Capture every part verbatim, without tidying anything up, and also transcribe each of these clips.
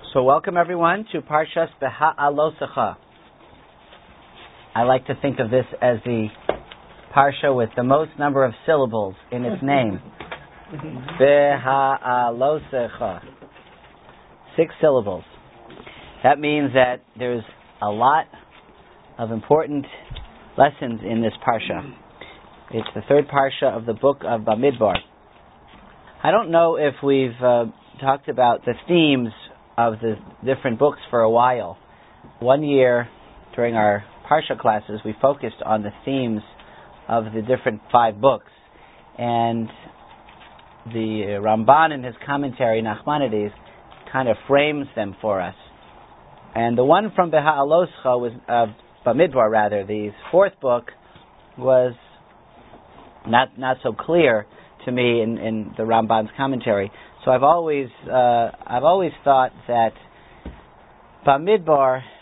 So welcome everyone to Parshas Beha'alosecha. I like to think of this as the Parsha with the most number of syllables in its name. Beha'alosecha. Six syllables. That means that there's a lot of important lessons in this Parsha. It's the third Parsha of the book of Bamidbar. I don't know if we've uh, talked about the themes of the different books for a while. One year, during our Parsha classes, we focused on the themes of the different five books. And the Ramban in his commentary, Nachmanides, kind of frames them for us. And the one from Beha'alosecha was, uh, Bamidbar rather, the fourth book, was not not so clear to me in, in the Ramban's commentary. So I've always uh, I've always thought that Bamidbar,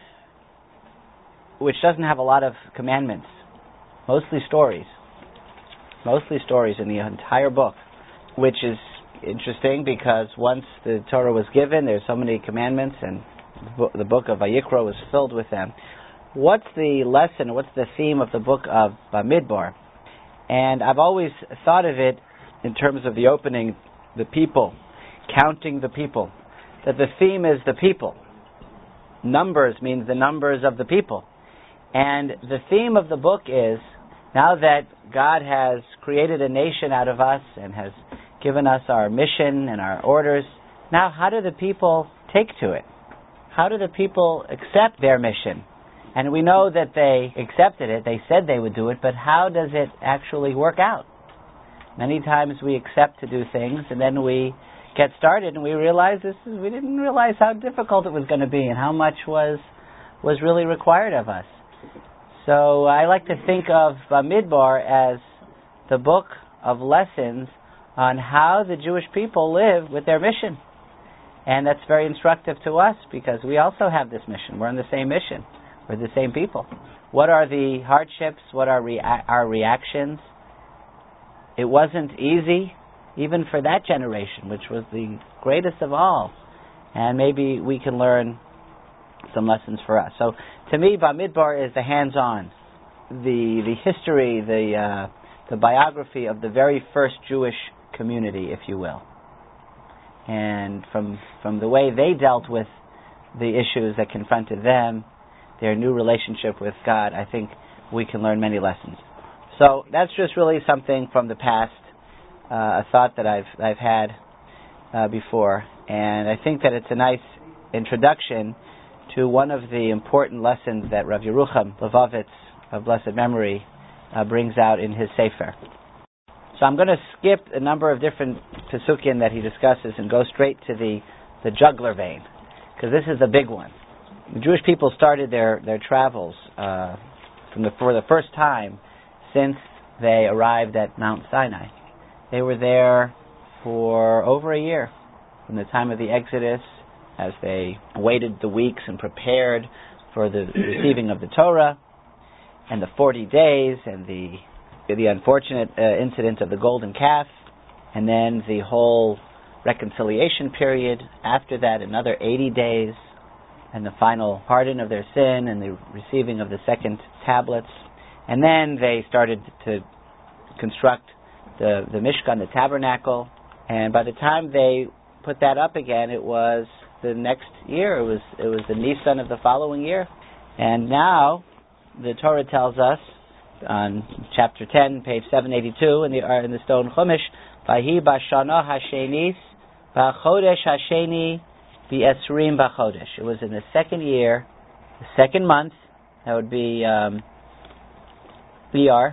which doesn't have a lot of commandments, mostly stories, mostly stories in the entire book, which is interesting because once the Torah was given, there's so many commandments, and the book of Vayikra was filled with them. What's the lesson? What's the theme of the book of Bamidbar? And I've always thought of it in terms of the opening, the people, counting the people, that the theme is the people. Numbers means the numbers of the people. And the theme of the book is, now that God has created a nation out of us and has given us our mission and our orders, now how do the people take to it? How do the people accept their mission? And we know that they accepted it, they said they would do it, but how does it actually work out? Many times we accept to do things, and then we get started, and we realize this is, we didn't realize how difficult it was going to be, and how much was was really required of us. So I like to think of Bamidbar as the book of lessons on how the Jewish people live with their mission, and that's very instructive to us because we also have this mission. We're on the same mission. We're the same people. What are the hardships? What are rea- our reactions? It wasn't easy, even for that generation, which was the greatest of all. And maybe we can learn some lessons for us. So, to me, Bamidbar is the hands-on, the the history, the uh, the biography of the very first Jewish community, if you will. And from from the way they dealt with the issues that confronted them, their new relationship with God, I think we can learn many lessons. So that's just really something from the past, uh, a thought that I've I've had uh, before, and I think that it's a nice introduction to one of the important lessons that Rav Yerucham Levovitz of blessed memory uh, brings out in his Sefer. So I'm going to skip a number of different Pesukim that he discusses and go straight to the the jugular vein, because this is the big one. The Jewish people started their, their travels uh, from the, for the first time since they arrived at Mount Sinai. They were there for over a year, from the time of the Exodus, as they waited the weeks and prepared for the receiving of the Torah, and the forty days, and the the unfortunate uh, incident of the golden calf, and then the whole reconciliation period. After that, another eighty days, and the final pardon of their sin, and the receiving of the second tablets. And then they started to construct the, the Mishkan, the tabernacle, and by the time they put that up again, it was the next year. It was it was the Nisan of the following year. And now, the Torah tells us, on chapter ten, page seven eighty-two, in the, uh, in the Stone Chumash, Vahi b'shana hashenis, v'chodesh hasheni, B'esrim b'chodesh. It was in the second year, the second month, that would be um, Iyar,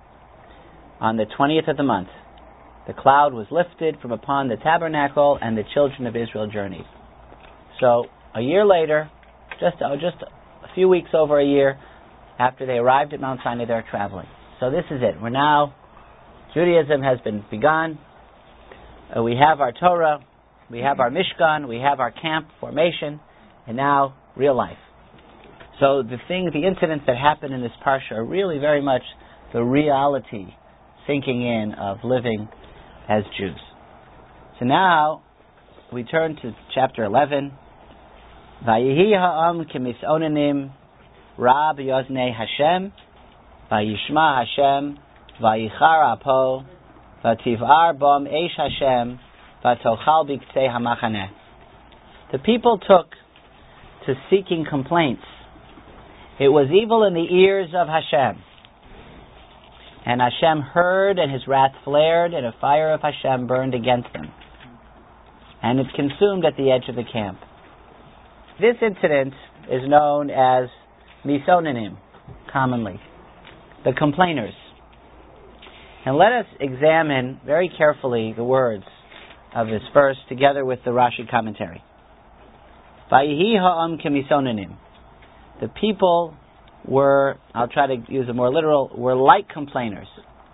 on the twentieth of the month. The cloud was lifted from upon the tabernacle, and the children of Israel journeyed. So, a year later, just, uh, just a few weeks over a year, after they arrived at Mount Sinai, they're traveling. So this is it. We're now, Judaism has been begun. Uh, we have our Torah. We have our Mishkan, we have our camp formation, and now real life. So the thing, the incidents that happen in this parsha are really very much the reality sinking in of living as Jews. So now we turn to chapter eleven, Vayihi ha'am k'misonanim Rab Yoznei Hashem Vayishma Hashem Vayichar Apo Vativ'ar Bom Eish Hashem Vatochal B'Ktzei HaMachaneh. The people took to seeking complaints. It was evil in the ears of Hashem. And Hashem heard, and his wrath flared, and a fire of Hashem burned against them. And it consumed at the edge of the camp. This incident is known as Misonanim, commonly, the complainers. And let us examine very carefully the words of this verse together with the Rashi commentary. Vayihi ha'am k'misonanim. The people were, I'll try to use a more literal, were like complainers.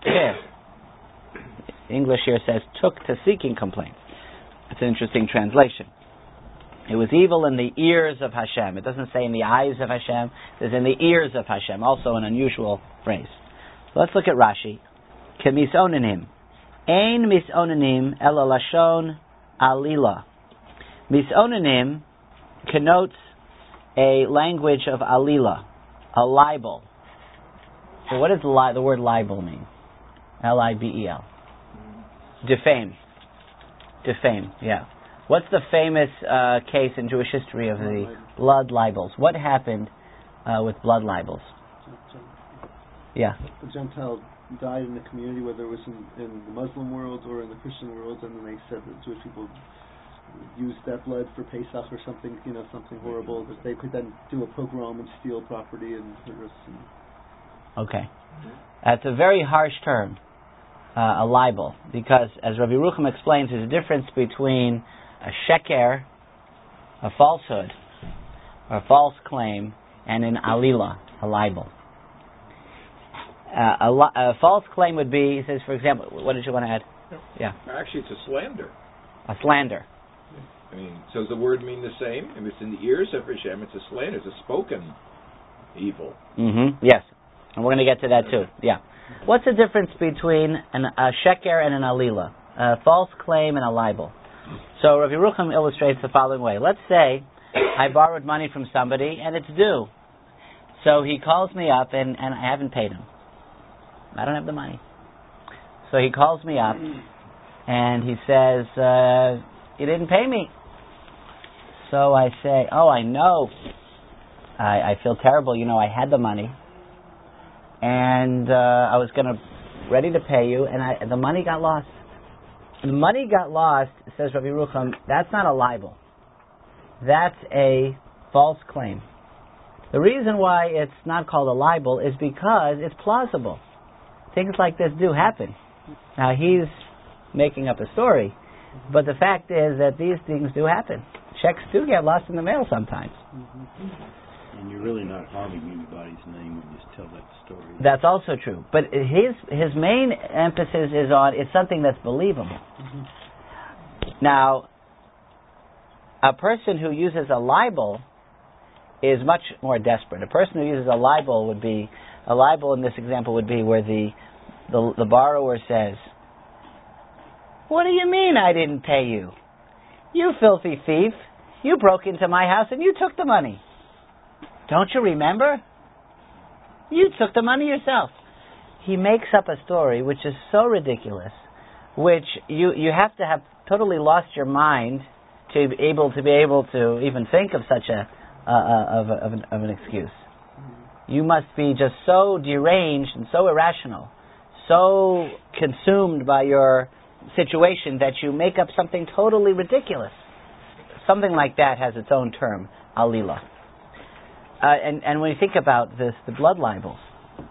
English here says, took to seeking complaints. It's an interesting translation. It was evil in the ears of Hashem. It doesn't say in the eyes of Hashem. It's in the ears of Hashem. Also an unusual phrase. So let's look at Rashi. K'misonanim. Ein misonanim ela lashon alila. Misonanim connotes a language of alila, a libel. So what does li- the word libel mean? L I B E L. Defame. Defame, yeah. What's the famous uh, case in Jewish history of the blood libels? What happened uh, with blood libels? Yeah. A Gentile died in the community, whether it was in, in the Muslim world or in the Christian world, and then they said that Jewish people used that blood for Pesach or something, you know, something horrible, that they could then do a pogrom and steal property and hurt us. And okay. That's a very harsh term, uh, a libel, because, as Rabbi Yerucham explains, there's a difference between a sheker, a falsehood, or a false claim, and an alila, a libel. Uh, a, li- a false claim would be, he says, for example, what did you want to add? Yeah. Actually, it's a slander. A slander. I mean, so does the word mean the same? If it's in the ears of Hashem, it's a slander. It's a spoken evil. Mm-hmm. Yes. And we're going to get to that too. Yeah. What's the difference between an, a sheker and an alila? A false claim and a libel. So Rabbi Yerucham illustrates the following way. Let's say I borrowed money from somebody and it's due. So he calls me up and, and I haven't paid him. I don't have the money. So he calls me up and he says, uh, you didn't pay me. So I say, oh, I know. I, I feel terrible. You know, I had the money. And uh, I was going to, ready to pay you, and I, the money got lost. The money got lost, says Rabbi Yerucham, that's not a libel. That's a false claim. The reason why it's not called a libel is because it's plausible. Things like this do happen. Now, he's making up a story, but the fact is that these things do happen. Checks do get lost in the mail sometimes. Mm-hmm. And you're really not harming anybody's name when you tell that story. That's also true. But his his main emphasis is on it's something that's believable. Mm-hmm. Now, a person who uses a libel is much more desperate. A person who uses a libel would be, a libel in this example would be where the the, the borrower says, what do you mean I didn't pay you? You filthy thief. You broke into my house and you took the money. Don't you remember? You took the money yourself. He makes up a story which is so ridiculous, which you, you have to have totally lost your mind to be able to be able to even think of such a, uh, uh, of, a of, an, of an excuse. You must be just so deranged and so irrational, so consumed by your situation that you make up something totally ridiculous. Something like that has its own term, alila. Uh, and, and when you think about this, the blood libels,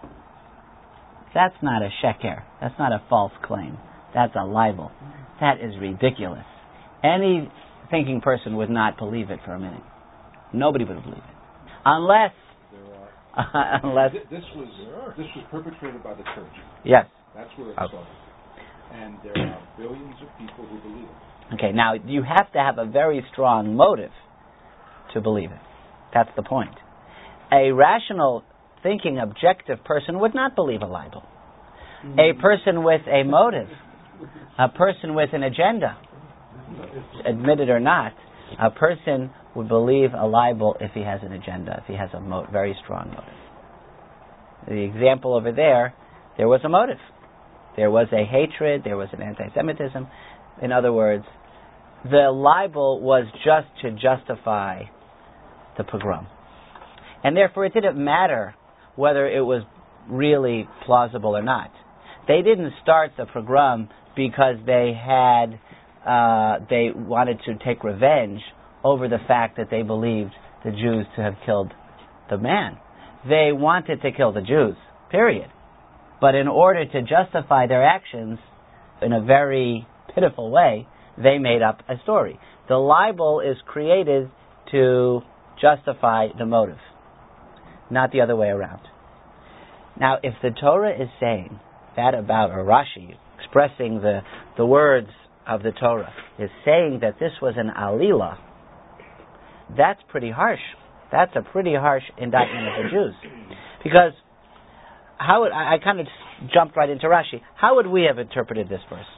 that's not a sheker. That's not a false claim. That's a libel. That is ridiculous. Any thinking person would not believe it for a minute. Nobody would believe it. Unless... Uh, unless... This was, this was perpetrated by the church. Yes. That's where it okay. started. And there are billions of people who believe it. Okay, now you have to have a very strong motive to believe it. That's the point. A rational, thinking, objective person would not believe a libel. A person with a motive, a person with an agenda, admit it or not, A person would believe a libel if he has an agenda, if he has a mo- very strong motive. The example over there, there was a motive. There was a hatred, there was an anti-Semitism. In other words, the libel was just to justify the pogrom. And therefore it didn't matter whether it was really plausible or not. They didn't start the pogrom because they had, uh, they wanted to take revenge over the fact that they believed the Jews to have killed the man. They wanted to kill the Jews, period. But in order to justify their actions in a very pitiful way, they made up a story. The libel is created to justify the motive, not the other way around. Now, if the Torah is saying that about, or Rashi, expressing the, the words of the Torah, is saying that this was an alila, that's pretty harsh. That's a pretty harsh indictment of the Jews. Because how would, I, I kind of jumped right into Rashi. How would we have interpreted this verse?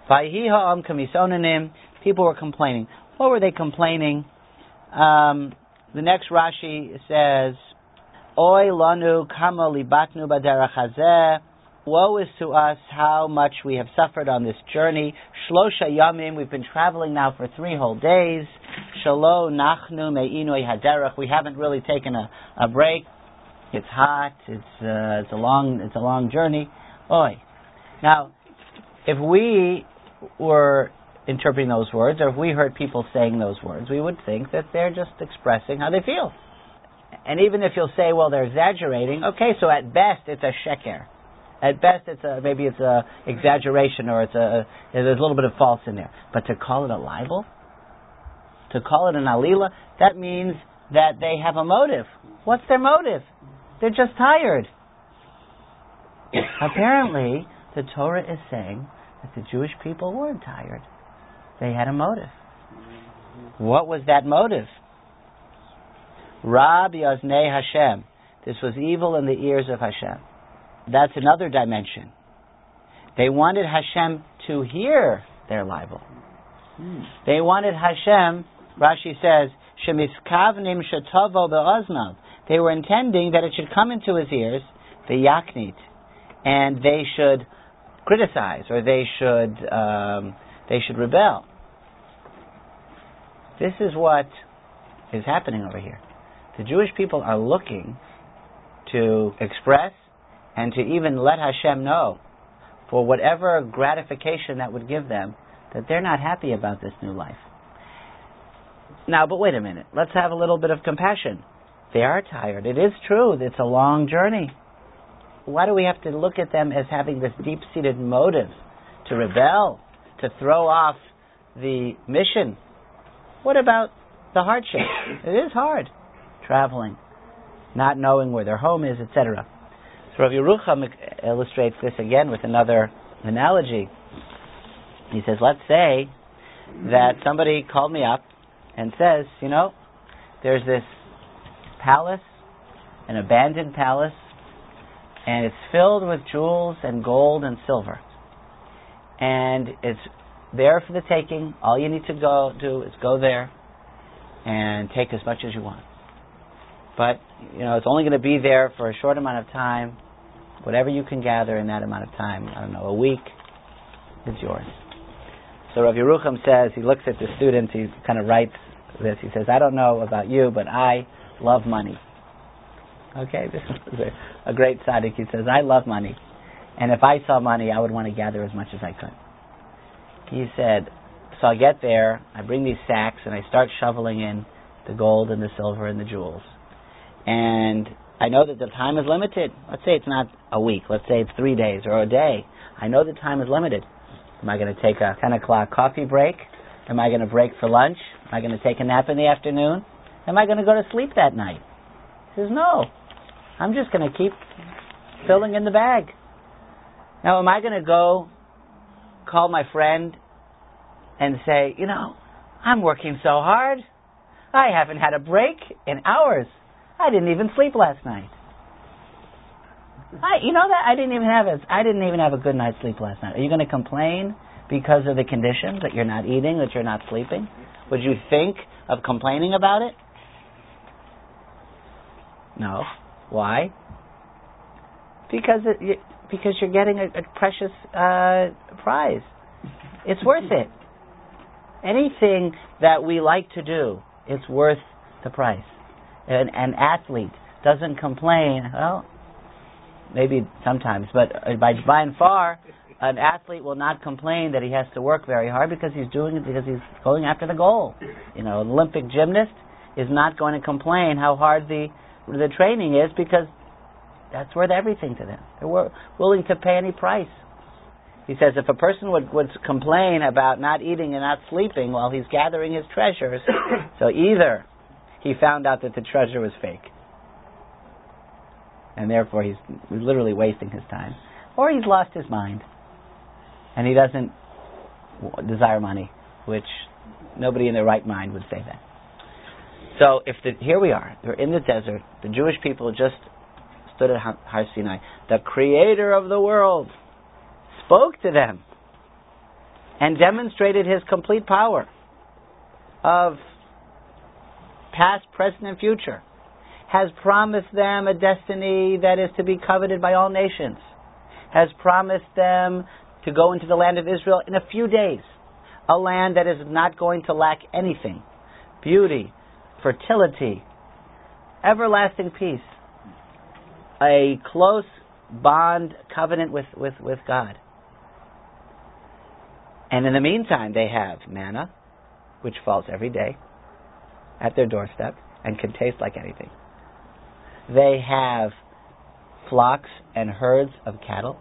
People were complaining. What were they complaining? Um, the next Rashi says, Oy lanu kama libatnu baderach hazeh. Woe is to us how much we have suffered on this journey. Shlosha yamim, we've been traveling now for three whole days. Shalo nachnu me'inoi haderach, we haven't really taken a, a break. It's hot. It's uh, it's a long it's a long journey. Oy. Now, if we were interpreting those words, or if we heard people saying those words, we would think that they're just expressing how they feel. And even if you'll say, well, they're exaggerating, okay, so at best it's a sheker. At best it's a, maybe it's a exaggeration, or it's a, there's a little bit of false in there. But to call it a libel, to call it an alila, that means that they have a motive. What's their motive? They're just tired. Apparently, the Torah is saying that the Jewish people weren't tired. They had a motive. What was that motive? Rab Yaznei Hashem. This was evil in the ears of Hashem. That's another dimension. They wanted Hashem to hear their libel. Hmm. They wanted Hashem, Rashi says, Shemiskavnim Shetavo Be'oznav. They were intending that it should come into his ears, the yaknit, and they should criticize, or they should um, they should rebel. This is what is happening over here. The Jewish people are looking to express and to even let Hashem know, for whatever gratification that would give them, that they're not happy about this new life. Now, but wait a minute. Let's have a little bit of compassion. They are tired. It is true. It's a long journey. Why do we have to look at them as having this deep-seated motive to rebel, to throw off the mission? What about the hardship? It is hard, traveling, not knowing where their home is, et cetera. So Rav Yerucham illustrates this again with another analogy. He says, let's say that somebody called me up and says, you know, there's this palace, an abandoned palace, and it's filled with jewels and gold and silver. And it's there for the taking. All you need to go do is go there and take as much as you want. But, you know, it's only going to be there for a short amount of time. Whatever you can gather in that amount of time, I don't know, a week, is yours. So Rav Yerucham says, he looks at the students, he kind of writes this, he says, I don't know about you, but I love money. Okay, this is a, a great tzaddik. He says, I love money. And if I saw money, I would want to gather as much as I could. He said, so I get there, I bring these sacks, and I start shoveling in the gold and the silver and the jewels. And I know that the time is limited. Let's say it's not a week. Let's say it's three days or a day. I know the time is limited. Am I going to take a ten o'clock coffee break? Am I going to break for lunch? Am I going to take a nap in the afternoon? Am I going to go to sleep that night? He says, no. I'm just going to keep filling in the bag. Now, am I going to go call my friend and say, you know, I'm working so hard. I haven't had a break in hours. I didn't even sleep last night. I, you know that I didn't even have a, I didn't even have a good night's sleep last night. Are you going to complain because of the conditions, that you're not eating, that you're not sleeping? Would you think of complaining about it? No. Why? Because it, because you're getting a, a precious uh, prize. It's worth it. Anything that we like to do, it's worth the price. An, an athlete doesn't complain. Well, maybe sometimes, but by by and far, an athlete will not complain that he has to work very hard because he's doing it because he's going after the goal. You know, an Olympic gymnast is not going to complain how hard the the training is because that's worth everything to them. They're willing to pay any price. He says if a person would, would complain about not eating and not sleeping while he's gathering his treasures, so either he found out that the treasure was fake, and therefore he's literally wasting his time, or he's lost his mind, and he doesn't desire money, which nobody in their right mind would say that. So if the, here we are, we're in the desert, the Jewish people just stood at Har Sinai. The Creator of the world spoke to them and demonstrated His complete power of past, present, and future. Has promised them a destiny that is to be coveted by all nations. Has promised them to go into the land of Israel in a few days. A land that is not going to lack anything. Beauty, fertility, everlasting peace. A close bond covenant with, with, with God. And in the meantime, they have manna, which falls every day at their doorstep and can taste like anything. They have flocks and herds of cattle.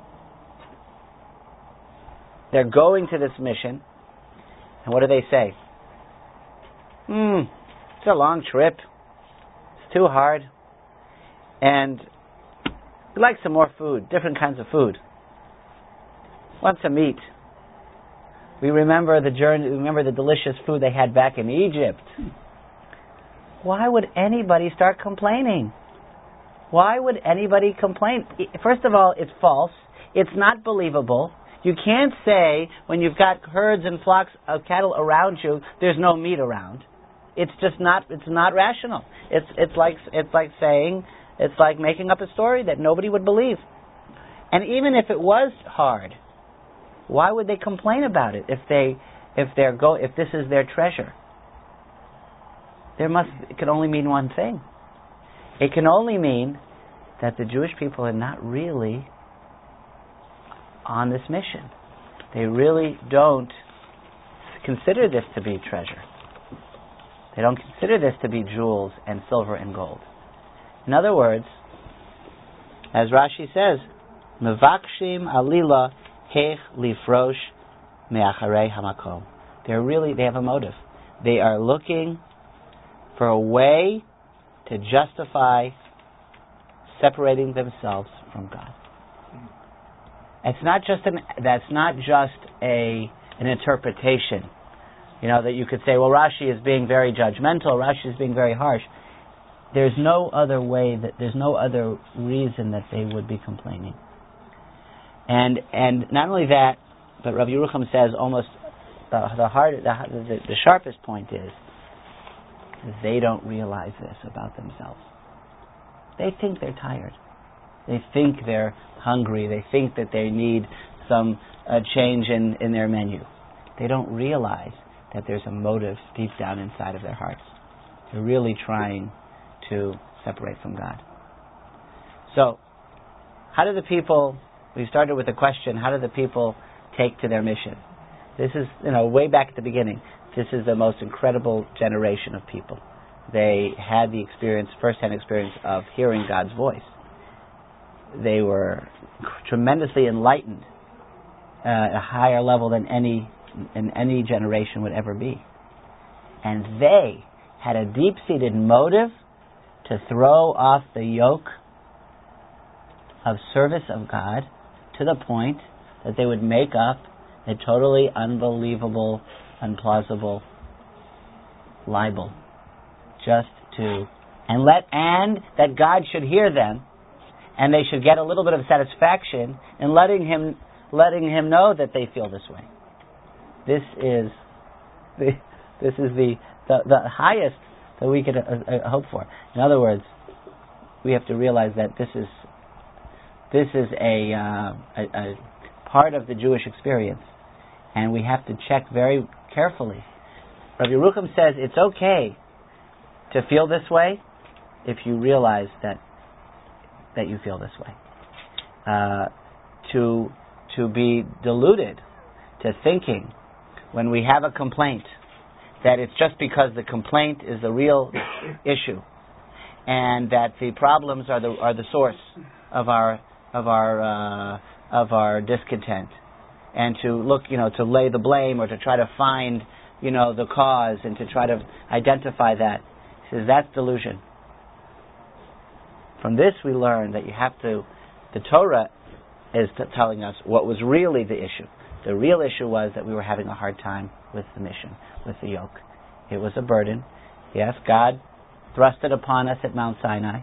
They're going to this mission, and what do they say? Hmm, it's a long trip. It's too hard. And we'd like some more food, different kinds of food. Want some meat. We remember the journey, remember the delicious food they had back in Egypt. Why would anybody start complaining? Why would anybody complain? First of all, it's false. It's not believable. You can't say when you've got herds and flocks of cattle around you, there's no meat around. It's just not. It's not rational. It's it's like it's like saying it's like making up a story that nobody would believe. And even if it was hard, why would they complain about it if they if they're go if this is their treasure? There must it can only mean one thing. It can only mean that the Jewish people are not really on this mission. They really don't consider this to be treasure. They don't consider this to be jewels and silver and gold. In other words, as Rashi says, Mevakshim alila hech lifrosh me'acharei hamakom. They're really, they have a motive. They are looking for a way to justify separating themselves from God. It's not just an. That's not just a an interpretation. You know that you could say, well, Rashi is being very judgmental. Rashi is being very harsh. There's no other way that there's no other reason that they would be complaining. And and not only that, but Rabbi Yerucham says almost the the hard the, the, the sharpest point is they don't realize this about themselves. They think they're tired. They think they're hungry. They think that they need some uh, change in, in their menu. They don't realize that there's a motive deep down inside of their hearts. They're really trying to separate from God. So, how do the people, we started with a question, how do the people take to their mission? This is, you know, way back at the beginning, this is the most incredible generation of people. They had the experience, first-hand experience of hearing God's voice. They were tremendously enlightened uh, at a higher level than any in any generation would ever be. And they had a deep-seated motive to throw off the yoke of service of God to the point that they would make up a totally unbelievable, implausible libel just to and let and that God should hear them and they should get a little bit of satisfaction in letting him letting him know that they feel this way. this is the this is the the, the highest that we could uh, uh, hope for. In other words, we have to realize that this is this is a, uh, a, a part of the Jewish experience, and we have to check very carefully. Rabbi Yerucham says it's okay to feel this way if you realize that that you feel this way. Uh, to to be deluded to thinking when we have a complaint that it's just because the complaint is the real issue, and that the problems are the are the source of our of our uh, of our discontent, and to look, you know, to lay the blame or to try to find, you know, the cause and to try to identify that. He says that's delusion. From this we learn that you have to, the Torah is t- telling us what was really the issue. The real issue was that we were having a hard time with the mission, with the yoke. It was a burden. Yes, God thrust it upon us at Mount Sinai.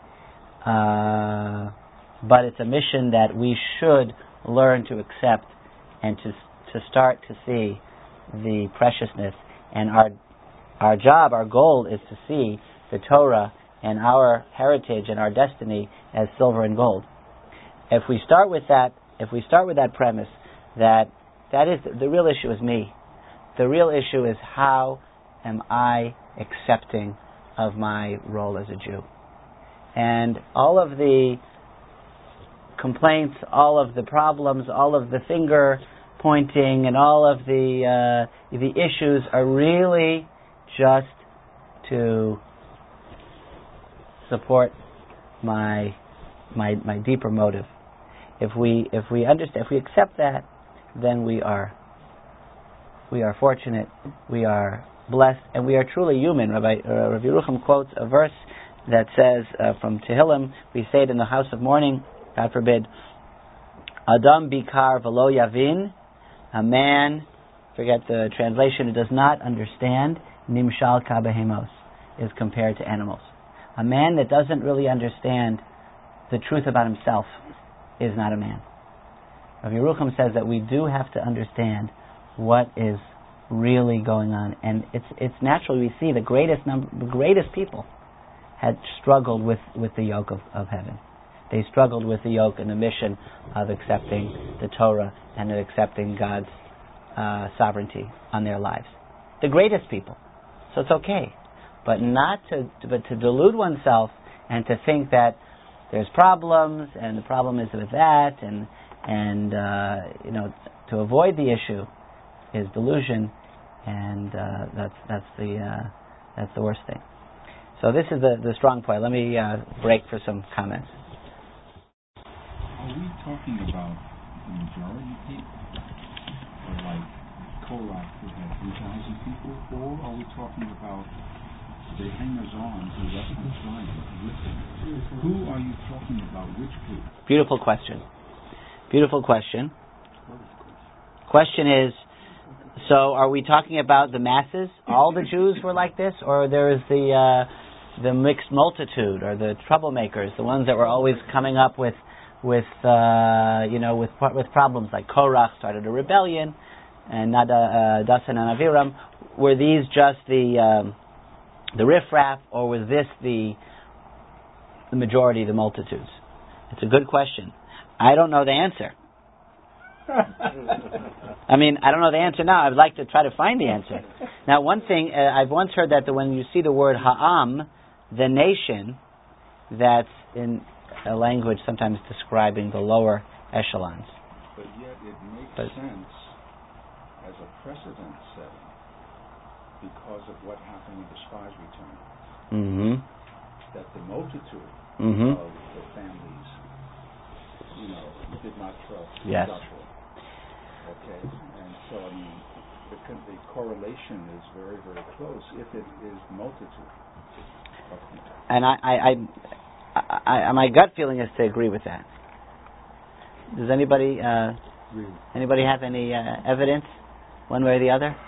Uh, but it's a mission that we should learn to accept and to to start to see the preciousness. And our our job, our goal is to see the Torah and our heritage and our destiny as silver and gold. If we start with that, if we start with that premise, that that is the real issue is me. The real issue is how am I accepting of my role as a Jew. And all of the complaints, all of the problems, all of the finger pointing, and all of the uh, the issues are really just to support my my my deeper motive. If we if we understand, if we accept that, then we are we are fortunate, we are blessed, and we are truly human. Rabbi uh, Rabbi Yerucham quotes a verse that says uh, from Tehillim, we say it in the house of mourning, God forbid, Adam bikar velo yavin, a man, forget the translation, who does not understand, nimshal ka behemos, is compared to animals. A man that doesn't really understand the truth about himself is not a man. Rabbi Yerucham says that we do have to understand what is really going on, and it's it's natural. We see the greatest number, the greatest people had struggled with, with the yoke of, of heaven. They struggled with the yoke and the mission of accepting the Torah and of accepting God's uh, sovereignty on their lives. The greatest people. So it's okay, but not to, but to delude oneself and to think that there's problems and the problem is with that, and and uh, you know, to avoid the issue is delusion, and uh, that's that's the uh, that's the worst thing. So this is the, the strong point. Let me uh, break for some comments. Are we talking about the majority people, or like Korach who had three thousand people, or are we talking about the hangers-on who left on Zion? Who are you talking about? Which group? Beautiful question. Beautiful question. Question is, so are we talking about the masses? All the Jews were like this, or there is the uh, the mixed multitude, or the troublemakers, the ones that were always coming up with with uh, you know with with problems, like Korach started a rebellion, and Nada, uh, Dasan and Aviram? Were these just the um, the riffraff, or was this the the majority, the multitudes? It's a good question. I don't know the answer. I mean, I don't know the answer now. I'd like to try to find the answer. Now, one thing, uh, I've once heard that the, when you see the word ha'am, the nation, that's in a language sometimes describing the lower echelons. But yet it makes But, sense as a precedent setting because of what happened when the spies returned. Mm-hmm. That the multitude Mm-hmm. of the families, you know, did not trust Yes. Joshua. Okay, and so I mean, the, the correlation is very, very close if it is multitude. Okay. And I, I, I, I, my gut feeling is to agree with that. Does anybody, uh, anybody have any uh, evidence, one way or the other?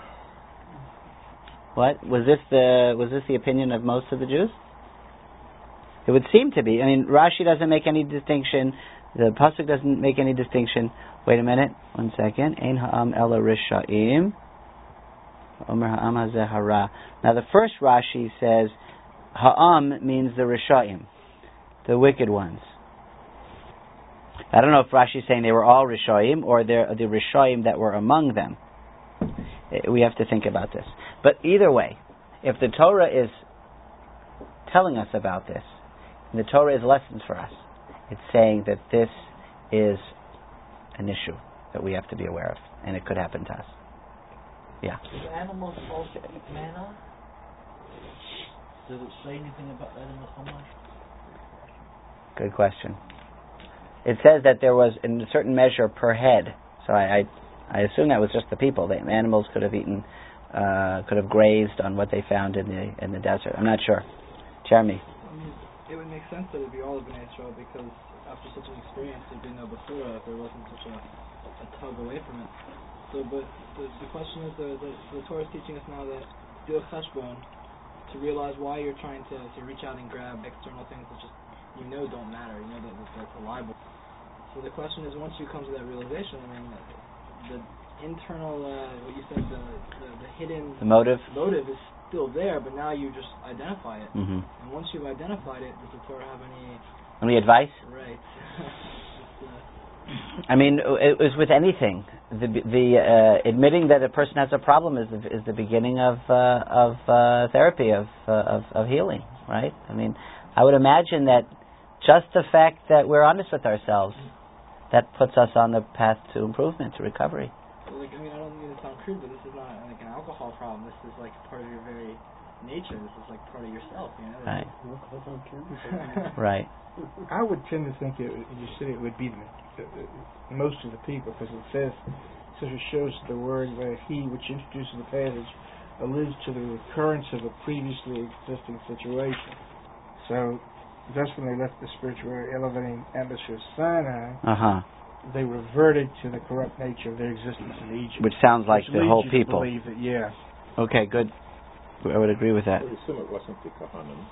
What was this the was this the opinion of most of the Jews? It would seem to be. I mean, Rashi doesn't make any distinction. The pasuk doesn't make any distinction. Wait a minute, one second. Ein ha'am ela risha'im. Omer ha'am hazeh hara. Now the first Rashi says ha'am means the Rishayim, the wicked ones. I don't know if Rashi is saying they were all Rishayim or they're the Rishayim that were among them. We have to think about this. But either way, if the Torah is telling us about this, and the Torah is lessons for us, it's saying that this is an issue that we have to be aware of, and it could happen to us. Yeah. Do animals also eat manna? Does it say anything about that in the Chumash? Good question. It says that there was in a certain measure per head. So I, I, I assume that was just the people. The animals could have eaten, uh, could have grazed on what they found in the in the desert. I'm not sure. Jeremy. I mean, it would make sense that it'd be all of Bnei Israel because after such an experience, there'd be no Bechura if there wasn't such a, a tug away from it. So, but the, the question is, the, the, the Torah is teaching us now that do a cheshbon to realize why you're trying to, to reach out and grab external things that just you know don't matter. You know that, that that's a libel. So the question is, once you come to that realization, I mean, the internal, uh, what you said, the, the the hidden the motive motive is still there, but now you just identify it. Mm-hmm. And once you've identified it, does the Torah have any any advice? Right. Just, uh, I mean, it was with anything. The the uh, admitting that a person has a problem is the, is the beginning of uh, of uh, therapy of, uh, of of healing, right? I mean, I would imagine that just the fact that we're honest with ourselves, that puts us on the path to improvement, to recovery. Well, like, I mean, I don't mean to sound crude, but this is not like an alcohol problem. This is like part of your very nature. This is like part of yourself, you know? Right. Right. I would tend to think it, you said it would be the, the, most of the people, because it says, so it shows the word where he, which introduces the passage, alludes to the recurrence of a previously existing situation. So, thus when they left the spiritual elevating atmosphere of Sinai, uh-huh. they reverted to the corrupt nature of their existence in Egypt. Which sounds like which the whole you people. To believe that, yeah. Okay, good. I would agree with that. I would assume it wasn't the Kohanim.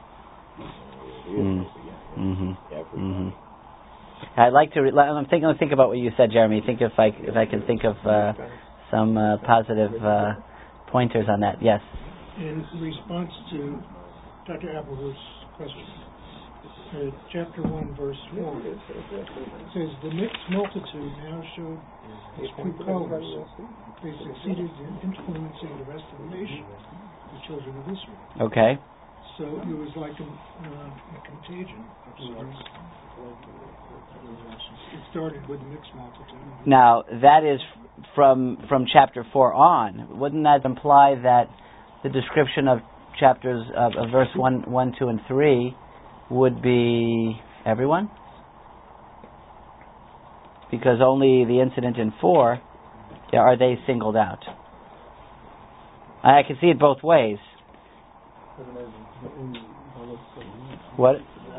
Mm. Mm-hmm. Mm-hmm. I'd like to. Re- I'm thinking. Think about what you said, Jeremy. Think if I if I can think of uh, some uh, positive uh, pointers on that. Yes. In response to Doctor Applewood's question, uh, chapter one, verse one, it says, "The mixed multitude now showed its true colors. They succeeded in influencing the rest of the nation, the children of Israel." Okay. So it was like a, uh, a contagion of sorts. It started with a mixed multitude. Now that is from from chapter four on. Wouldn't that imply that the description of chapters of, of verse one, one, two, and three would be everyone? Because only the incident in four are they singled out. I can see it both ways. What?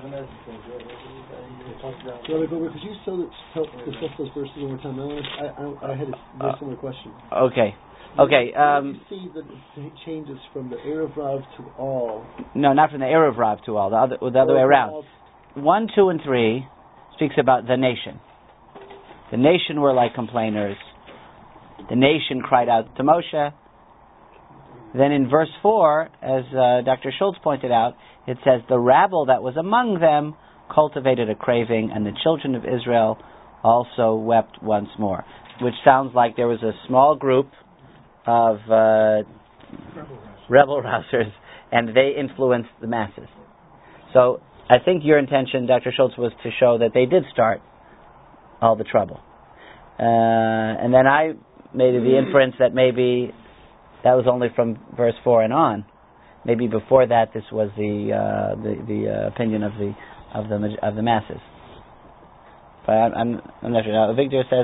Brother Gober, could you so that, help discuss those verses one more time? I, wanted, I, I, I had a very similar question. Okay. Okay. Um, you see that it changes from the Erev Rav to all. No, not from the Erev Rav to all. The other, the other way around. One, two, and three speaks about the nation. The nation were like complainers. The nation cried out to Moshe. Then in verse four, as uh, Doctor Schultz pointed out, it says, the rabble that was among them cultivated a craving, and the children of Israel also wept once more. Which sounds like there was a small group of uh, rebel rousers, and they influenced the masses. So I think your intention, Doctor Schultz, was to show that they did start all the trouble. Uh, and then I made the inference that maybe that was only from verse four and on. Maybe before that, this was the uh, the, the uh, opinion of the of the of the masses. But I'm I'm, I'm not sure. Now, Victor says.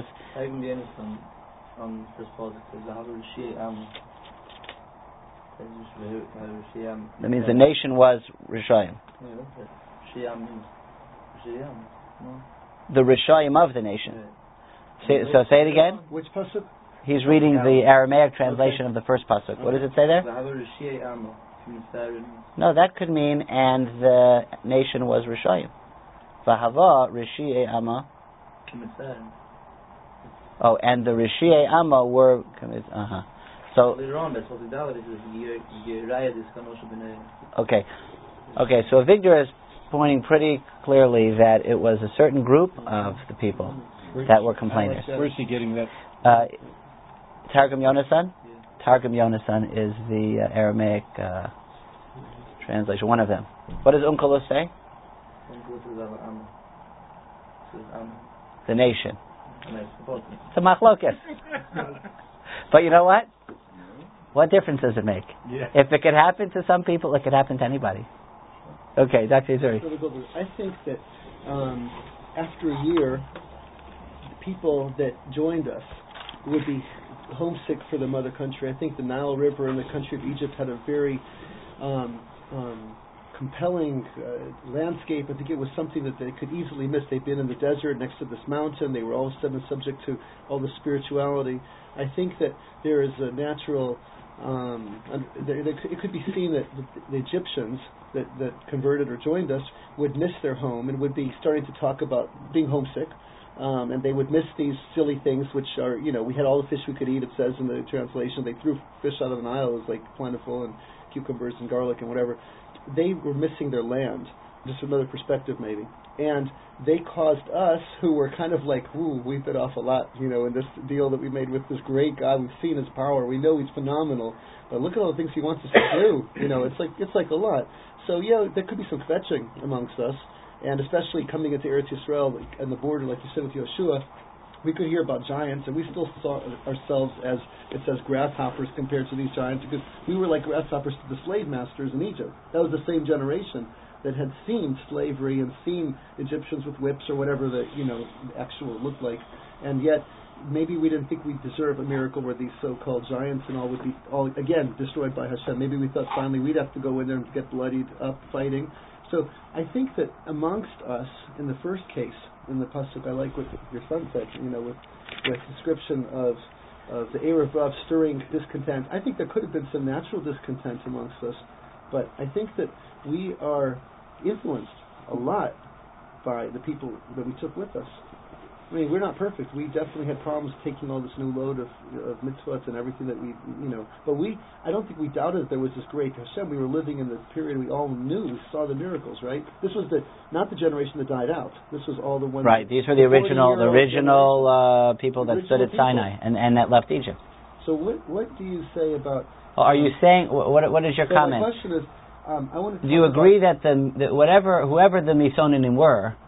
That means the nation was Rishayim. The Rishayim of the nation. Say, so say it again. Which pasuk? He's reading the Aramaic translation okay. of the first pasuk. What does it say there? No, that could mean, and the nation was Rishayim. Vahava Rishiyei Amma. Oh, and the Rishiyei Amma were. Uh huh. So later on, that's what the Dalit is. Yeraya is Kanosha B'nai. okay, okay. So Avigdor is pointing pretty clearly that it was a certain group of the people that were complainers. Where's he getting that? Uh, Targum Yonasan. Targum Yonasan is the uh, Aramaic uh, translation. One of them. What does Onkelos say? The nation. It's a machlokes. But you know what? What difference does it make? Yeah. If it could happen to some people, it could happen to anybody. Okay, Doctor Izuri. I think that um, after a year, the people that joined us would be homesick for the mother country. I think the Nile River and the country of Egypt had a very um, um, compelling uh, landscape. I think it was something that they could easily miss. They'd been in the desert next to this mountain. They were all of a sudden subject to all the spirituality. I think that there is a natural, um, there, there, it could be seen that the, the Egyptians that, that converted or joined us would miss their home and would be starting to talk about being homesick. Um, and they would miss these silly things, which are, you know, we had all the fish we could eat, it says in the translation. They threw fish out of the Nile. It was like plentiful, and cucumbers and garlic and whatever. They were missing their land, just another perspective maybe. And they caused us, who were kind of like, ooh, we bit off a lot, you know, in this deal that we made with this great God. We've seen his power. We know he's phenomenal. But look at all the things he wants us to do. You know, it's like it's like a lot. So, yeah, there could be some fetching amongst us. And especially coming into Eretz Yisrael and the border, like you said with Yeshua, we could hear about giants, and we still saw ourselves as, it says, grasshoppers compared to these giants, because we were like grasshoppers to the slave masters in Egypt. That was the same generation that had seen slavery and seen Egyptians with whips or whatever the, you know, actual looked like. And yet, maybe we didn't think we deserve a miracle where these so-called giants and all would be, all again, destroyed by Hashem. Maybe we thought finally we'd have to go in there and get bloodied up fighting. So I think that amongst us, in the first case, in the pasuk, I like what your son said, you know, with with description of of the Erev Rav stirring discontent. I think there could have been some natural discontent amongst us, but I think that we are influenced a lot by the people that we took with us. I mean, we're not perfect. We definitely had problems taking all this new load of, of mitzvot and everything that we, you know. But we, I don't think we doubted there was this great Hashem. We were living in the period we all knew. We saw the miracles, right? This was the not the generation that died out. This was all the ones. Right. These were the original, the original uh, people that stood at Sinai and, and that left Egypt. So what what do you say about? Well, are you saying what? What is your so comment? My question is, um, I want to. Do you agree that the, the whatever whoever the Misonim were,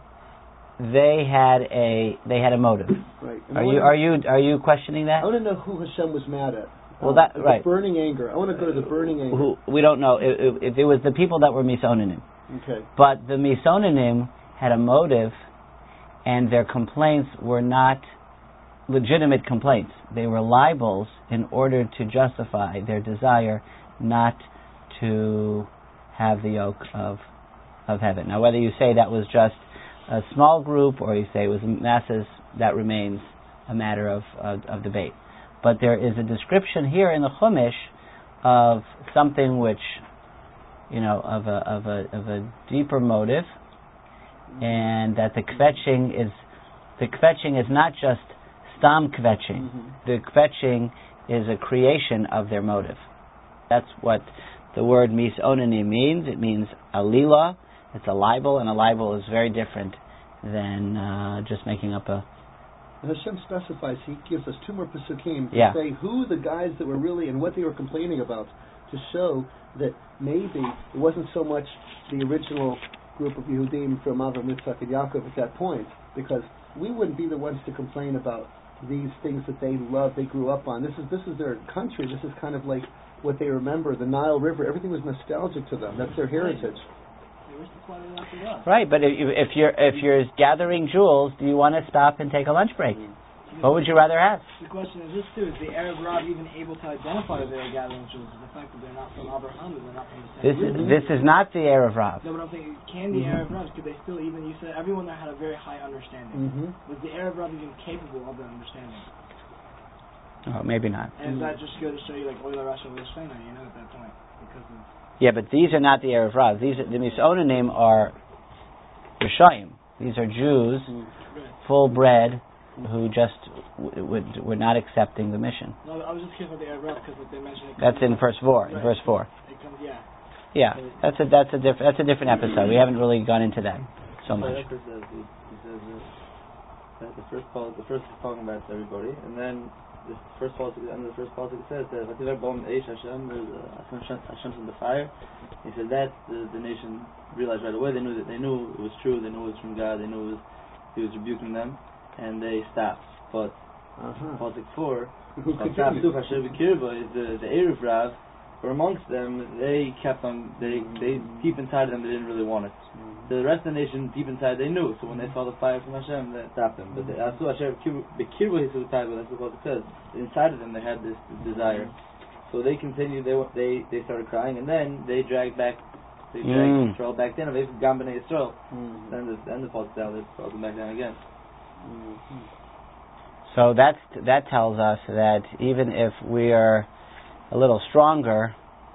they had a they had a motive? Right. Are you are you are you questioning that? I want to know who Hashem was mad at. Well, um, that the right. burning anger. I want to go to the burning anger. Who, we don't know if, if it was the people that were Misonim. Okay. But the Misonim had a motive, and their complaints were not legitimate complaints. They were libels in order to justify their desire not to have the yoke of of heaven. Now, whether you say that was just a small group or you say it was masses, that remains a matter of, of, of debate. But there is a description here in the Chumash of something which, you know, of a of a of a deeper motive, and that the kvetching is the kvetching is not just stam kvetching. Mm-hmm. The kvetching is a creation of their motive. That's what the word misonanim means. It means alila. It's a libel, and a libel is very different than uh, just making up a... Hashem specifies, he gives us two more pasukim to yeah. say who the guys that were really, and what they were complaining about, to show that maybe it wasn't so much the original group of Yehudim from Avraham, Yitzchak, and Yaakov at that point, because we wouldn't be the ones to complain about these things that they love, they grew up on. This is this is their country. This is kind of like what they remember, the Nile River. Everything was nostalgic to them. That's their heritage. Right, but if, if you're if you're gathering jewels, do you want to stop and take a lunch break? Mm-hmm. What would you rather have? The question is this too: is the Arab Rav even able to identify that they're gathering jewels? The fact that they're not from Abraham, they're not from the same This is this is not the Arab Rav. No, but I'm thinking, can the mm-hmm. Arab Ravs, could they still even? You said everyone there had a very high understanding. Mm-hmm. Was the Arab Rav even capable of that understanding? Oh, maybe not. And mm-hmm. that just go to show you, like, Oila Rasha was saying, you know, at that point, because of. Yeah, but these are not the Erev Rav. These are, the Misonanim are Rishayim. These are Jews, full bred, who just w- would were not accepting the mission. No, I was just kidding with the Arab because they mentioned it. That's in verse four. In Right. verse four. It comes, yeah. Yeah, that's a that's a different that's a different episode. We haven't really gone into that so much. He says, he, he says that the first part, the first is talking about everybody, and then the first part, the end of the first part, it says that Hashem, Hashem Hashem in the fire. He said that the, the nation realized right away. They knew that they knew it was true. They knew it was from God. They knew it was, He was rebuking them, and they stopped. But Uh-huh. Pasuk four, Who continued? is the the Erev Rav. Or amongst them, they kept on. They they deep inside of them, they didn't really want it. The rest of the nation, deep inside, they knew. So when they saw the fire from Hashem, that stopped them. But the Asu Hashem Bekirbu Hisu Taiba, that's what it says. Inside of them, they had this desire. So they continued. They they they started crying, and then they dragged back. They dragged Mm. Israel back down. They Gam B'nai Yisrael. Mm. Then the then the falls down. They brought them back down again. Mm-hmm. So that's that tells us that even if we are a little stronger,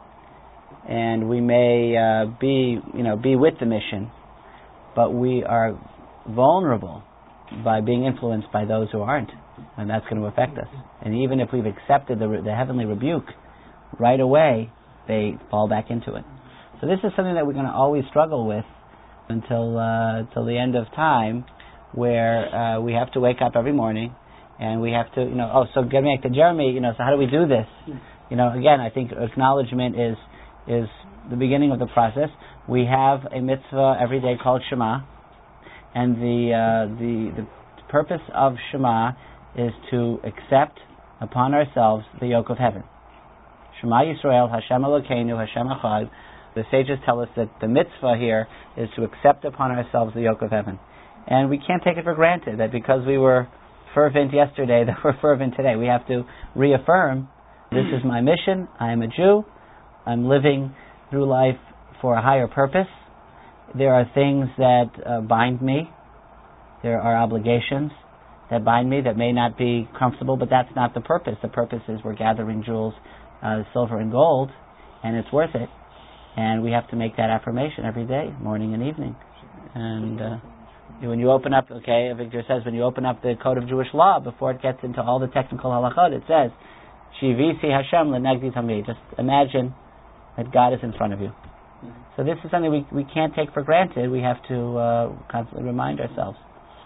and we may uh, be, you know, be with the mission, but we are vulnerable by being influenced by those who aren't, and that's going to affect us. And even if we've accepted the, the heavenly rebuke, right away they fall back into it. So this is something that we're going to always struggle with until uh, until the end of time, where uh, we have to wake up every morning, and we have to, you know, oh, so getting back to Jeremy, you know, so how do we do this? You know, again, I think acknowledgement is is the beginning of the process. We have a mitzvah every day called Shema, and the uh, the the purpose of Shema is to accept upon ourselves the yoke of heaven. Shema Yisrael, Hashem Elokeinu, Hashem Echad. The sages tell us that the mitzvah here is to accept upon ourselves the yoke of heaven, and we can't take it for granted that because we were fervent yesterday that we're fervent today. We have to reaffirm, this is my mission. I am a Jew. I'm living through life for a higher purpose. There are things that uh, bind me. There are obligations that bind me that may not be comfortable, but that's not the purpose. The purpose is we're gathering jewels, uh, silver and gold, and it's worth it. And we have to make that affirmation every day, morning and evening. And uh, when you open up, okay, Victor says, when you open up the Code of Jewish Law, before it gets into all the technical halachot, it says, Shivisi Hashem lenegdi tamid. Just imagine that God is in front of you. Mm-hmm. So this is something we we can't take for granted. We have to uh, constantly remind ourselves.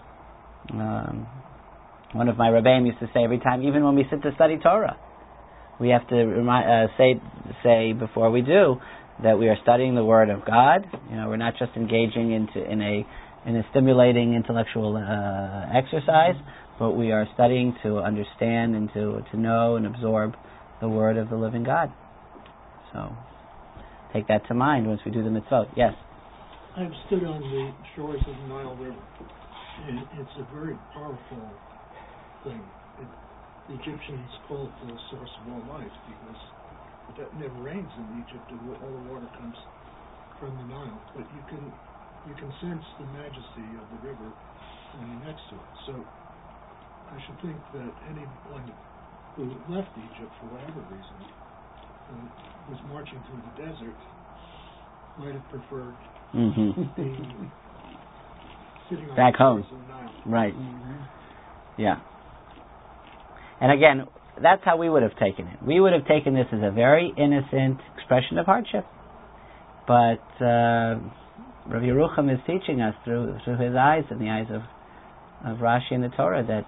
Um, one of my Rebbeim used to say every time, even when we sit to study Torah, we have to remind, uh, say say before we do that we are studying the Word of God. You know, we're not just engaging into in a in a stimulating intellectual uh, exercise, but we are studying to understand and to to know and absorb the Word of the living God. So take that to mind once we do the mitzvot. Yes? I've stood on the shores of the Nile River, and it's a very powerful thing. It, the Egyptians call it the source of all life because it never rains in Egypt, and all the water comes from the Nile. But you can you can sense the majesty of the river when you're next to it. So I should think that anyone who left Egypt for whatever reason uh, was marching through the desert might have preferred Mm-hmm. being sitting on Back the home. shores of the Nile. Right. Mm-hmm. Yeah. And again, that's how we would have taken it. We would have taken this as a very innocent expression of hardship. But uh, Rav Yerucham is teaching us through through his eyes and the eyes of, of Rashi and the Torah that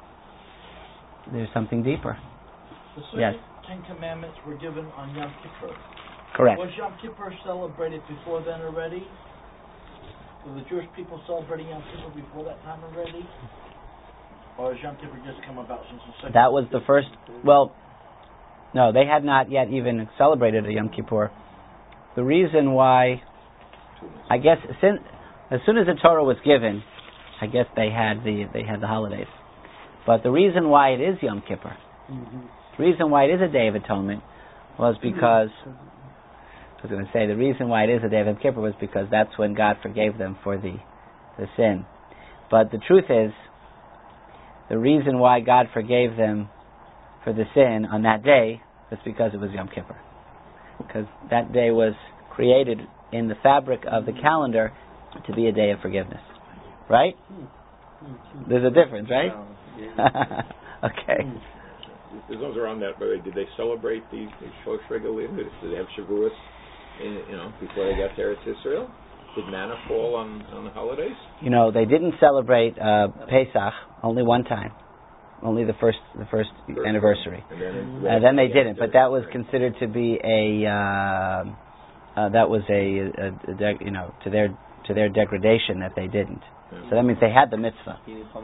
there's something deeper. The Yes. Ten Commandments were given on Yom Kippur. Correct. Was Yom Kippur celebrated before then already? Were the Jewish people celebrating Yom Kippur before that time already? Or has Yom Kippur just come about since the second? That was the first, well, no, they had not yet even celebrated a Yom Kippur. The reason why, I guess, since, as soon as the Torah was given, I guess they had the they had the holidays. But the reason why it is Yom Kippur, Mm-hmm. the reason why it is a Day of Atonement, was because, I was going to say, the reason why it is a Day of Yom Kippur was because that's when God forgave them for the the sin. But the truth is, the reason why God forgave them for the sin on that day was because it was Yom Kippur. Because that day was created in the fabric of the calendar to be a day of forgiveness. Right? There's a difference, right? Okay. As long as we're on that, by the way, did they celebrate these these Shosh Regalim? Did they have Shavuos, in, you know, before they got to Eretz Israel? Did manna fall on, on the holidays? You know, they didn't celebrate uh, Pesach only one time, only the first the first, first anniversary. And then, uh, then they didn't, but that was considered to be a uh, uh, that was a, a, a de- you know to their to their degradation that they didn't. Yeah. So that means they had the mitzvah.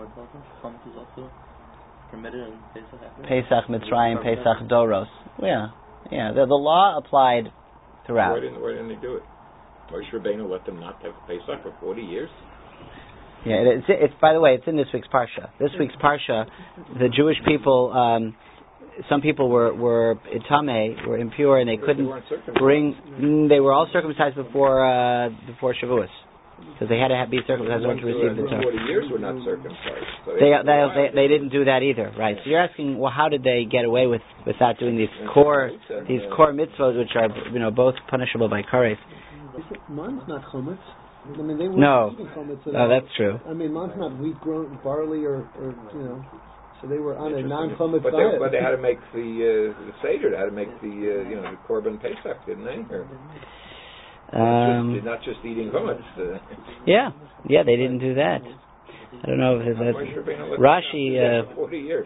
Permitted in Pesach. Pesach Mitzrayim, Pesach Doros. Yeah, yeah. The, the law applied throughout. Why didn't Why didn't they do it? Moshe Rabbeinu let them not have Pesach for forty years. Yeah, it, it's, it's. By the way, it's in this week's parsha. This week's parsha, the Jewish people. Um, some people were were itameh, were impure, and they couldn't they bring. Mm, they were all circumcised before uh, before Shavuos. Because they had to have, be circumcised to receive the Torah. Forty years were not circumcised. So they, they, they they didn't do that either, right? So you're asking, well, how did they get away with without doing these core these core mitzvahs, which are you know both punishable by kares? Man's not chometz. I mean, they weren't no, eating chometz at no, all. that's true. I mean, man's not wheat grown barley or, or you know. So they were on a non-chometz but diet. They, but they had to make the uh, the seder. They had to make the uh, you know the korban pesach, didn't they? Or, Um, just, not just eating chametz. Uh, yeah, yeah, they didn't do that. I don't know if it's Rashi. Uh, Forty years.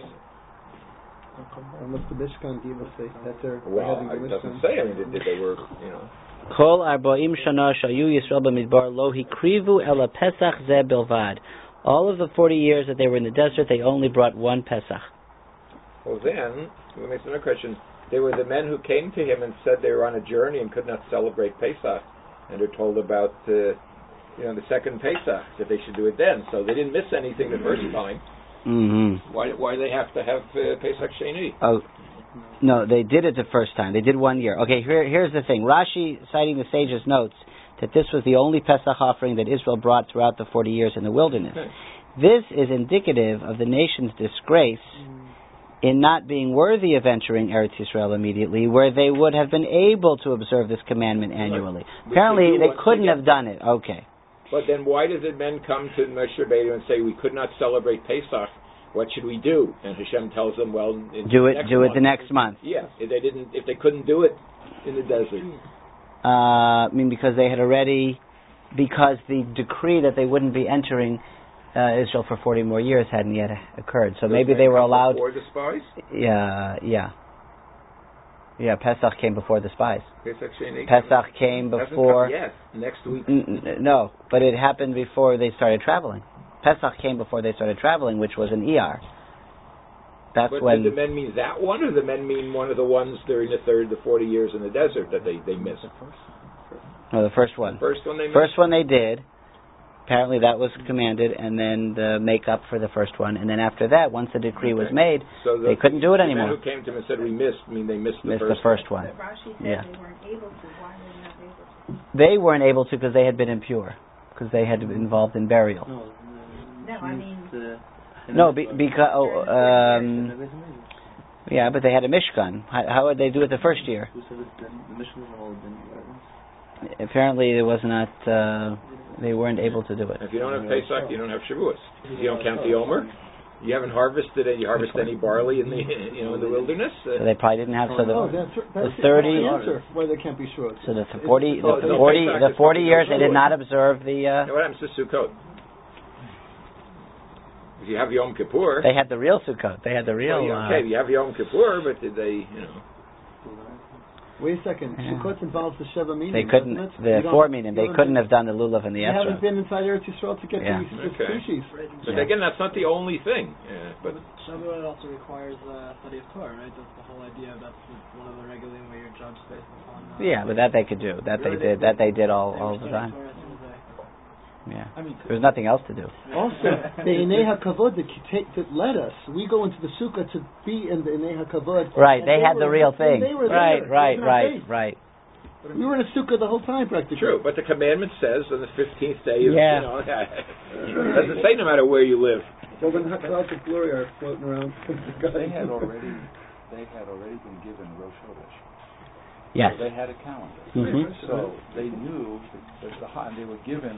Unless the Mishkan gave us that they're well, having the it Mishkan. doesn't say. I mean, did, did they were you know. Kol arbaim shana shayu Yisrael b'midbar lo hikrivu ela Pesach ze bilvad. All of the forty years that they were in the desert, they only brought one Pesach. Well, then let me ask another question. They were the men who came to him and said they were on a journey and could not celebrate Pesach. And they're told about, uh, you know, the second Pesach, that they should do it then. So they didn't miss anything the first time. Mm-hmm. Why Why do they have to have uh, Pesach Sheni? Oh, no, they did it the first time. They did one year. Okay, here, here's the thing. Rashi, citing the sages, notes that this was the only Pesach offering that Israel brought throughout the forty years in the wilderness. Okay. This is indicative of the nation's disgrace in not being worthy of entering Eretz Yisrael immediately, where they would have been able to observe this commandment annually. Right. Apparently, they couldn't have done it. Okay. But then why does the men come to Moshe Rabbeinu and say, we could not celebrate Pesach, what should we do? And Hashem tells them, well, in do it, next do month. it the next month. Yeah, if they didn't, if they couldn't do it in the desert. Uh, I mean, because they had already, because the decree that they wouldn't be entering Uh, Israel for forty more years hadn't yet occurred, so, so maybe they were allowed. Before the spies? Yeah, yeah, yeah. Pesach came before the spies. Pesach, Pesach came before. Yes, next week. N- n- no, but it happened before they started traveling. Pesach came before they started traveling, which was an Iyar. That's but when. Did the men mean that one, or the men mean one of the ones during the third, the forty years in the desert that they they missed? No, the first one. The first one they missed? First one they did. Apparently that was commanded, and then the make up for the first one, and then after that, once the decree okay. was made, so the, they couldn't do it the anymore. The men who came to him and said we missed, I mean they missed the missed first the first one. But Rashi said yeah. they weren't able to. Why were they not able to? They weren't able to because they had been impure, because they had been involved in burial. No, no I mean. The, no, be, because oh, um, yeah, but they had a mishkan. How, how would they do it the first year? Apparently, it was not. Uh, they weren't able to do it. If you don't have Pesach, you don't have Shavuos. If you don't count the Omer, you haven't harvested any. You harvest any barley in the you know in the wilderness. Uh, so they probably didn't have. So the, oh, that's, that's the thirty. The answer why there can't be Shavuos. So the forty, oh, the no, forty, Pesach the forty years no they did not observe the. Uh, now what happens to Sukkot? If you have Yom Kippur, they had the real Sukkot. They had the real. Well, yeah, okay, uh, you have Yom Kippur, but did they, you know? Wait a second. Yeah. Sukkot involves the Sheva Minim. They couldn't. The four Minim. They couldn't have done the lulav and the Esrog. They haven't Esrog. been inside Eretz Yisrael to get yeah. these the okay. species. But yeah. again, that's not the only thing. Yeah, but Shavuot also requires uh, study of Torah, right? That's the whole idea. That's one of the regularly where you're judged based upon. Uh, yeah, but that they could do. That really they did. That they did all all the time. Yeah. I mean, there was nothing else to do. Also, the Inei HaKavod that, that led us, we go into the Sukkah to be in the Inei HaKavod. Right, they, they had were, the real thing. They were right, there. right, right, right. We were in a Sukkah the whole time, practically. True, but the commandment says on the fifteenth day, of, yeah. you know, it doesn't say no matter where you live. Well, then clouds of glory are floating around. They had already, they had already been given Rosh Chodesh. Yes. So they had a calendar. Mm-hmm. So they knew that the and they were given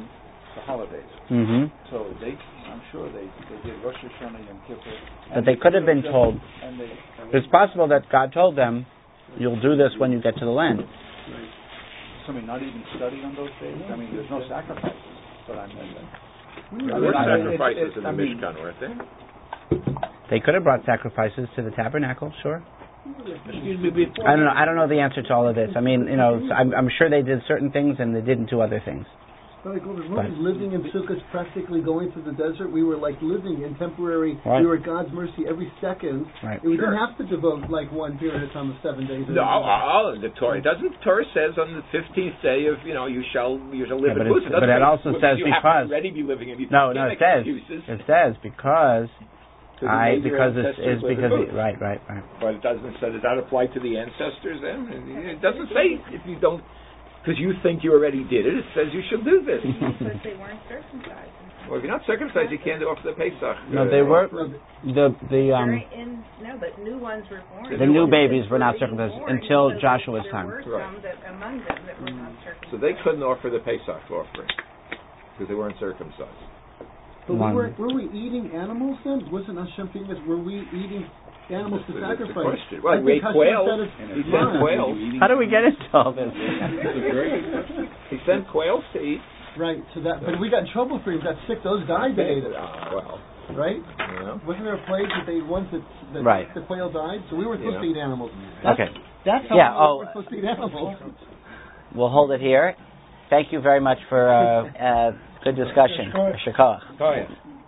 the holidays. Mm-hmm. So they, I'm sure they, they did Rosh Hashanah, Yom Kippur. But they could have been just- told. And they, It's possible that God told them, "You'll do this when you get to the land." somebody not even study on those days. I mean, there's no sacrifices. But I mean, There were I mean, sacrifices it- it- in the I mean- Mishkan, weren't there? They could have brought sacrifices to the tabernacle, sure. Excuse me, before. I don't know. I don't know the answer to all of this. I mean, you know, I'm, I'm sure they did certain things and they didn't do other things. But like, when we were living in Sukkot, practically going through the desert, we were like living in temporary. Right. We were at God's mercy every second. Right. We Sure. didn't have to devote like one period of time of seven days. No, oh, the Torah doesn't. Torah says on the fifteenth day of you know you shall you shall live Yeah, but in it's- Musa. but it also says you because- have to already be living in. You No, can't no, it make says excuses it says because to the I major because it's ancestors is live in because Musa. it, right right right. But it doesn't say. Does that apply to the ancestors then? It doesn't say if you don't because you think you already did it. It says you should do this. Because they weren't circumcised. Well, if you're not circumcised, you can't offer the Pesach. No, uh, they were offering. the the um Very in, no, but new ones were born. the new babies were not being circumcised born, until so Joshua's there time. were Right. some that, among them that were not circumcised. So they couldn't offer the Pesach offering because they weren't circumcised. But we One. were, were we eating animals then? Wasn't Hashem feeding us? Were we eating animals to That's the sacrifice? question. Well, I we think ate Hashem quail. said it's He sent mine. quail. How do we get into all this? He sent quails to eat. Right. So that, but we got in trouble for it. We got sick. Those died. They ate it. Ah, well, Right? you know. Wasn't there a plague that they ones that, that Right. the quail died? So we were supposed Yeah. to eat animals. That's, Okay. That's how Yeah, we oh. were supposed to eat animals. We'll hold it here. Thank you very much for uh, uh, good discussion. Shikoach. Oh, yeah.